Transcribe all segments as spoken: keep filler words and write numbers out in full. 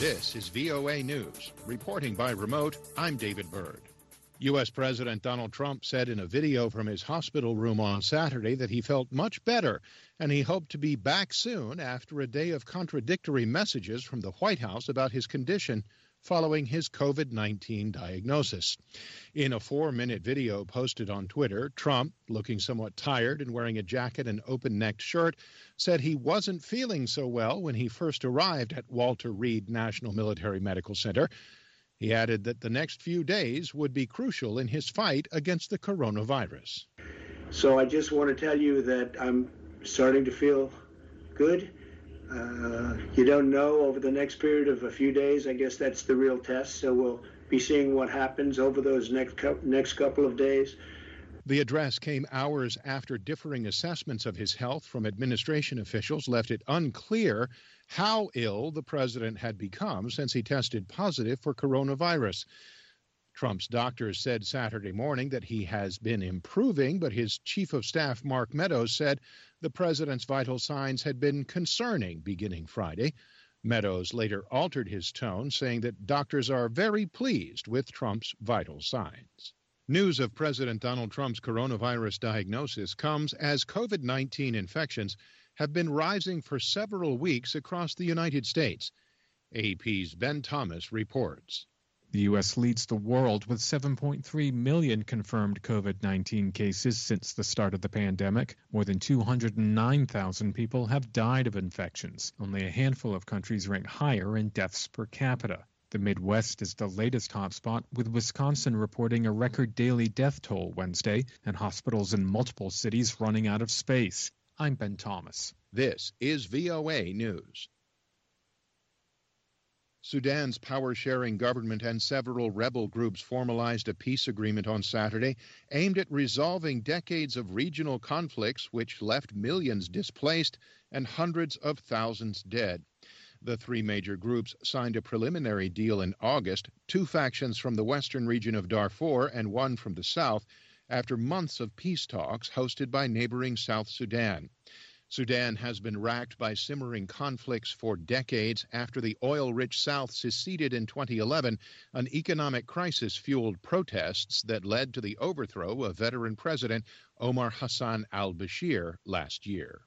This is V O A News. Reporting by remote, I'm David Byrd. U S. President Donald Trump said in a video from his hospital room on Saturday that he felt much better and he hoped to be back soon after a day of contradictory messages from the White House about his condition following his COVID nineteen diagnosis. In a four-minute video posted on Twitter, Trump, looking somewhat tired and wearing a jacket and open-necked shirt, said he wasn't feeling so well when he first arrived at Walter Reed National Military Medical Center. He added that the next few days would be crucial in his fight against the coronavirus. So I just want to tell you that I'm starting to feel good. Uh, you don't know over the next period of a few days. I guess that's the real test. So we'll be seeing what happens over those next co- next couple of days. The address came hours after differing assessments of his health from administration officials left it unclear how ill the president had become since he tested positive for coronavirus. Trump's doctors said Saturday morning that he has been improving, but his chief of staff, Mark Meadows, said the president's vital signs had been concerning beginning Friday. Meadows later altered his tone, saying that doctors are very pleased with Trump's vital signs. News of President Donald Trump's coronavirus diagnosis comes as COVID nineteen infections have been rising for several weeks across the United States. A P's Ben Thomas reports. The U S leads the world with seven point three million confirmed COVID nineteen cases since the start of the pandemic. More than two hundred nine thousand people have died of infections. Only a handful of countries rank higher in deaths per capita. The Midwest is the latest hotspot, with Wisconsin reporting a record daily death toll Wednesday and hospitals in multiple cities running out of space. I'm Ben Thomas. This is V O A News. Sudan's power-sharing government and several rebel groups formalized a peace agreement on Saturday aimed at resolving decades of regional conflicts which left millions displaced and hundreds of thousands dead. The three major groups signed a preliminary deal in August, two factions from the western region of Darfur and one from the south, after months of peace talks hosted by neighboring South Sudan. Sudan has been racked by simmering conflicts for decades after the oil-rich South seceded in twenty eleven, an economic crisis fueled protests that led to the overthrow of veteran President Omar Hassan al-Bashir last year.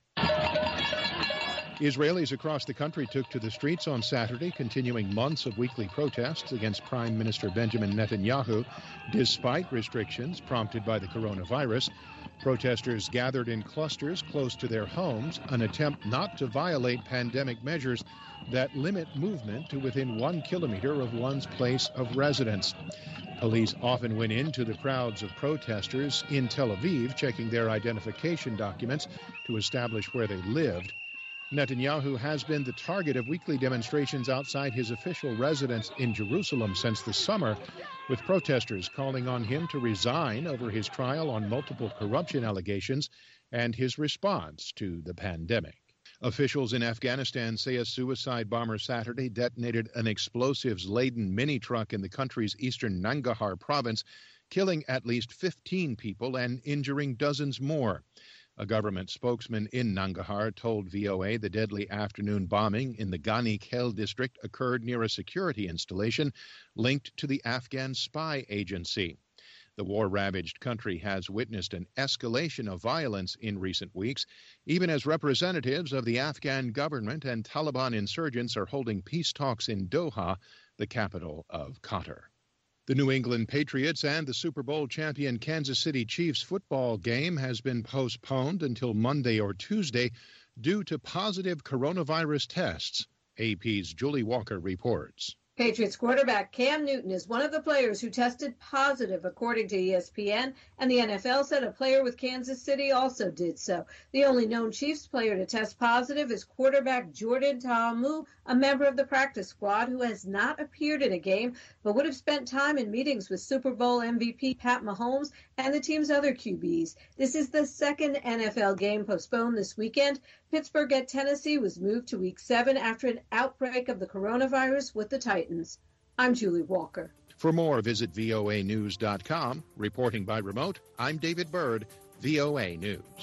Israelis across the country took to the streets on Saturday, continuing months of weekly protests against Prime Minister Benjamin Netanyahu, despite restrictions prompted by the coronavirus. Protesters gathered in clusters close to their homes, an attempt not to violate pandemic measures that limit movement to within one kilometer of one's place of residence. Police often went into the crowds of protesters in Tel Aviv, checking their identification documents to establish where they lived. Netanyahu has been the target of weekly demonstrations outside his official residence in Jerusalem since the summer, with protesters calling on him to resign over his trial on multiple corruption allegations and his response to the pandemic. Officials in Afghanistan say a suicide bomber Saturday detonated an explosives-laden mini-truck in the country's eastern Nangarhar province, killing at least fifteen people and injuring dozens more. A government spokesman in Nangarhar told V O A the deadly afternoon bombing in the Ghani Khel district occurred near a security installation linked to the Afghan spy agency. The war-ravaged country has witnessed an escalation of violence in recent weeks, even as representatives of the Afghan government and Taliban insurgents are holding peace talks in Doha, the capital of Qatar. The New England Patriots and the Super Bowl champion Kansas City Chiefs football game has been postponed until Monday or Tuesday due to positive coronavirus tests. A P's Julie Walker reports. Patriots quarterback Cam Newton is one of the players who tested positive, according to E S P N, and the N F L said a player with Kansas City also did so. The only known Chiefs player to test positive is quarterback Jordan Ta'amu, a member of the practice squad who has not appeared in a game, but would have spent time in meetings with Super Bowl M V P Pat Mahomes and the team's other Q Bs. This is the second N F L game postponed this weekend. Pittsburgh at Tennessee was moved to week seven after an outbreak of the coronavirus with the Titans. I'm Julie Walker. For more, visit V O A news dot com. Reporting by remote, I'm David Byrd, V O A News.